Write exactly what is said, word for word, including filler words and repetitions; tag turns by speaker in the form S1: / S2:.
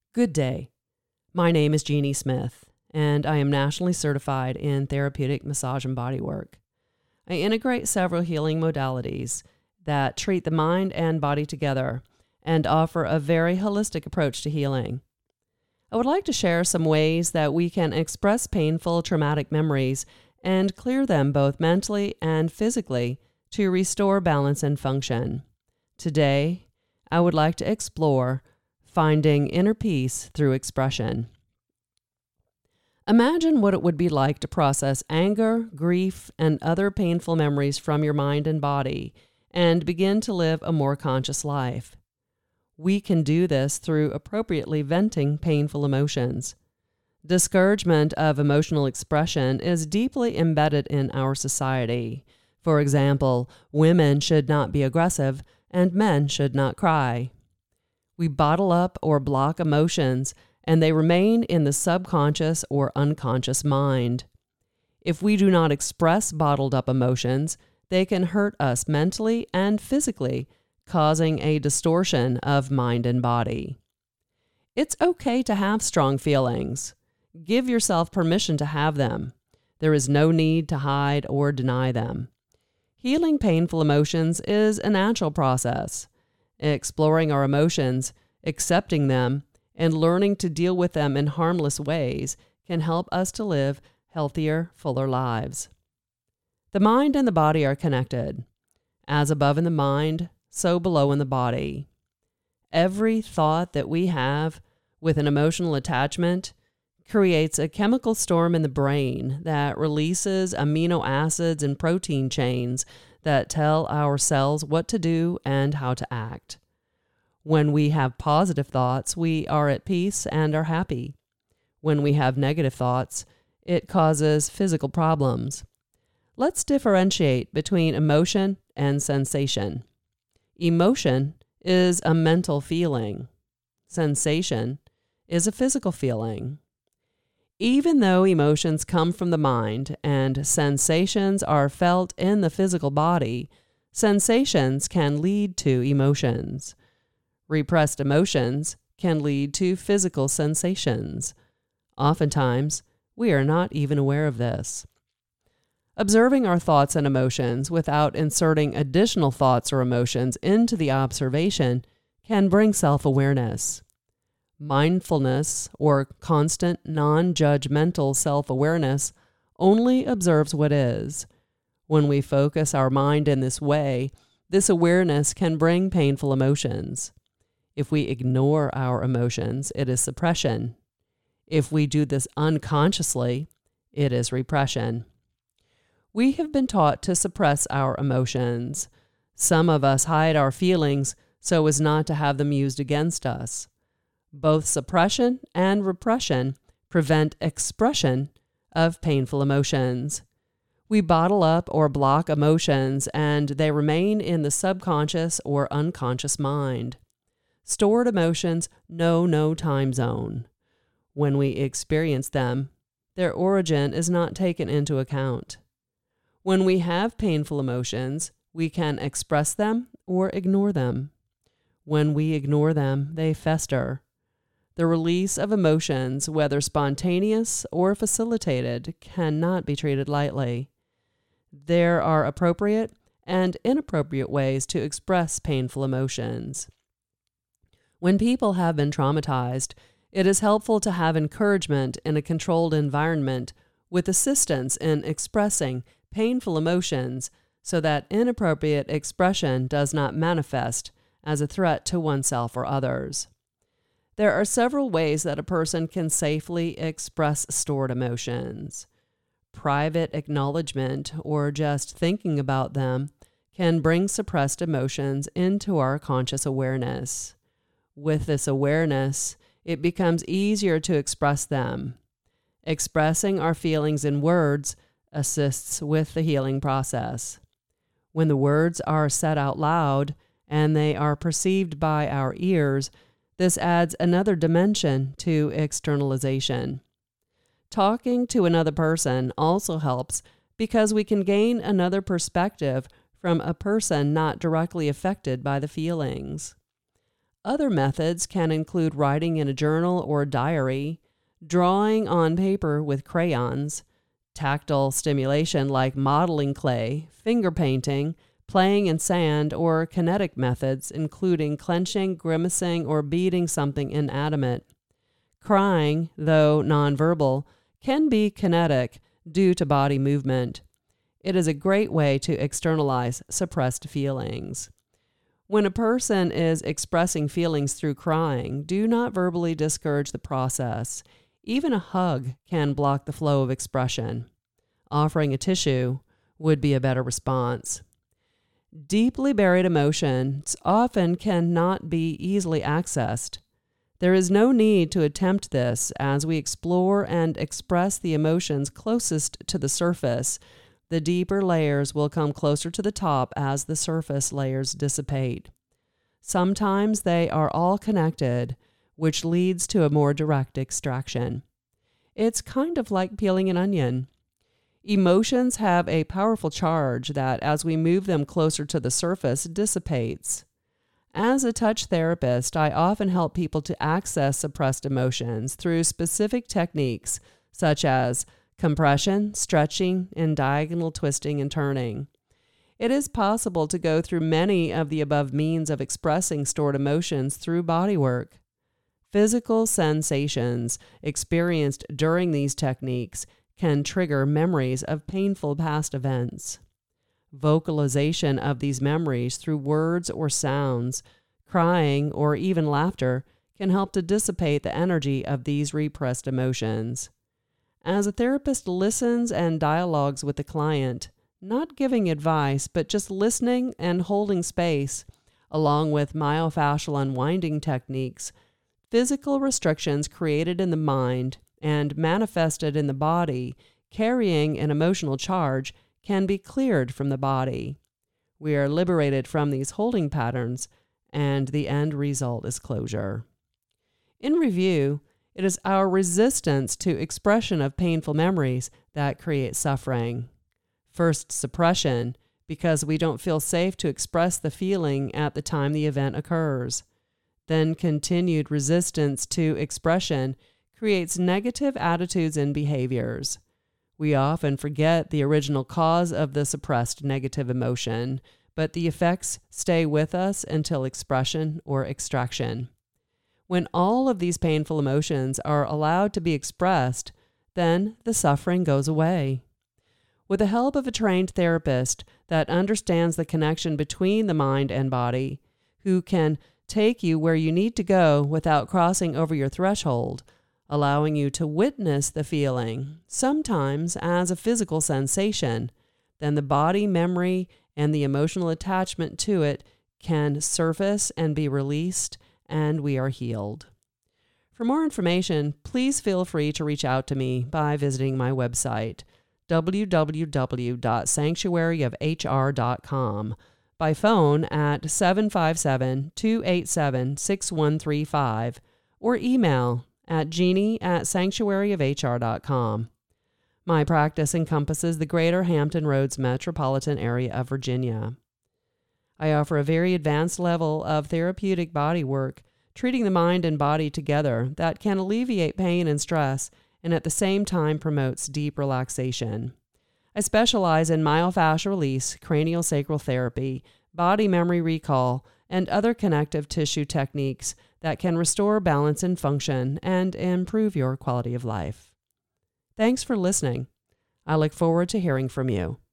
S1: Good day. My name is Jeannie Smith, and I am nationally certified in therapeutic massage and bodywork. I integrate several healing modalities that treat the mind and body together and offer a very holistic approach to healing. I would like to share some ways that we can express painful, traumatic memories and clear them both mentally and physically to restore balance and function. Today, I would like to explore finding inner peace through expression. Imagine what it would be like to process anger, grief, and other painful memories from your mind and body and begin to live a more conscious life. We can do this through appropriately venting painful emotions. Discouragement of emotional expression is deeply embedded in our society. For example, women should not be aggressive and men should not cry. We bottle up or block emotions, and they remain in the subconscious or unconscious mind. If we do not express bottled up emotions, they can hurt us mentally and physically, causing a distortion of mind and body. It's okay to have strong feelings. Give yourself permission to have them. There is no need to hide or deny them. Healing painful emotions is a natural process. Exploring our emotions, accepting them, and learning to deal with them in harmless ways can help us to live healthier, fuller lives. The mind and the body are connected. As above in the mind, so below in the body. Every thought that we have with an emotional attachment creates a chemical storm in the brain that releases amino acids and protein chains that tell our cells what to do and how to act. When we have positive thoughts, we are at peace and are happy. When we have negative thoughts, it causes physical problems. Let's differentiate between emotion and sensation. Emotion is a mental feeling. Sensation is a physical feeling. Even though emotions come from the mind and sensations are felt in the physical body, sensations can lead to emotions. Repressed emotions can lead to physical sensations. Oftentimes, we are not even aware of this. Observing our thoughts and emotions without inserting additional thoughts or emotions into the observation can bring self-awareness. Mindfulness, or constant, non-judgmental self-awareness, only observes what is. When we focus our mind in this way, this awareness can bring painful emotions. If we ignore our emotions, it is suppression. If we do this unconsciously, it is repression. We have been taught to suppress our emotions. Some of us hide our feelings so as not to have them used against us. Both suppression and repression prevent expression of painful emotions. We bottle up or block emotions, and they remain in the subconscious or unconscious mind. Stored emotions know no time zone. When we experience them, their origin is not taken into account. When we have painful emotions, we can express them or ignore them. When we ignore them, they fester. The release of emotions, whether spontaneous or facilitated, cannot be treated lightly. There are appropriate and inappropriate ways to express painful emotions. When people have been traumatized, it is helpful to have encouragement in a controlled environment with assistance in expressing painful emotions so that inappropriate expression does not manifest as a threat to oneself or others. There are several ways that a person can safely express stored emotions. Private acknowledgement or just thinking about them can bring suppressed emotions into our conscious awareness. With this awareness, it becomes easier to express them. Expressing our feelings in words assists with the healing process. When the words are said out loud and they are perceived by our ears, this adds another dimension to externalization. Talking to another person also helps because we can gain another perspective from a person not directly affected by the feelings. Other methods can include writing in a journal or diary, drawing on paper with crayons, tactile stimulation like modeling clay, finger painting, playing in sand, or kinetic methods including clenching, grimacing, or beating something inanimate. Crying, though nonverbal, can be kinetic due to body movement. It is a great way to externalize suppressed feelings. When a person is expressing feelings through crying, do not verbally discourage the process. Even a hug can block the flow of expression. Offering a tissue would be a better response. Deeply buried emotions often cannot be easily accessed. There is no need to attempt this as we explore and express the emotions closest to the surface. The deeper layers will come closer to the top as the surface layers dissipate. Sometimes they are all connected, which leads to a more direct extraction. It's kind of like peeling an onion. Emotions have a powerful charge that, as we move them closer to the surface, dissipates. As a touch therapist, I often help people to access suppressed emotions through specific techniques such as compression, stretching, and diagonal twisting and turning. It is possible to go through many of the above means of expressing stored emotions through bodywork. Physical sensations experienced during these techniques can trigger memories of painful past events. Vocalization of these memories through words or sounds, crying, or even laughter can help to dissipate the energy of these repressed emotions. As a therapist listens and dialogues with the client, not giving advice, but just listening and holding space, along with myofascial unwinding techniques, physical restrictions created in the mind and manifested in the body, carrying an emotional charge, can be cleared from the body. We are liberated from these holding patterns, and the end result is closure. In review, it is our resistance to expression of painful memories that creates suffering. First, suppression, because we don't feel safe to express the feeling at the time the event occurs. Then continued resistance to expression creates negative attitudes and behaviors. We often forget the original cause of the suppressed negative emotion, but the effects stay with us until expression or extraction. When all of these painful emotions are allowed to be expressed, then the suffering goes away. With the help of a trained therapist that understands the connection between the mind and body, who can take you where you need to go without crossing over your threshold, allowing you to witness the feeling, sometimes as a physical sensation, then the body memory and the emotional attachment to it can surface and be released, and we are healed. For more information, please feel free to reach out to me by visiting my website, w w w dot sanctuary of h r dot com, by phone at seven five seven, two eight seven, six one three five, or email at jeannie at sanctuary of h r dot com. My practice encompasses the greater Hampton Roads metropolitan area of Virginia. I offer a very advanced level of therapeutic body work, treating the mind and body together, that can alleviate pain and stress and at the same time promotes deep relaxation. I specialize in myofascial release, craniosacral therapy, body memory recall, and other connective tissue techniques that can restore balance and function and improve your quality of life. Thanks for listening. I look forward to hearing from you.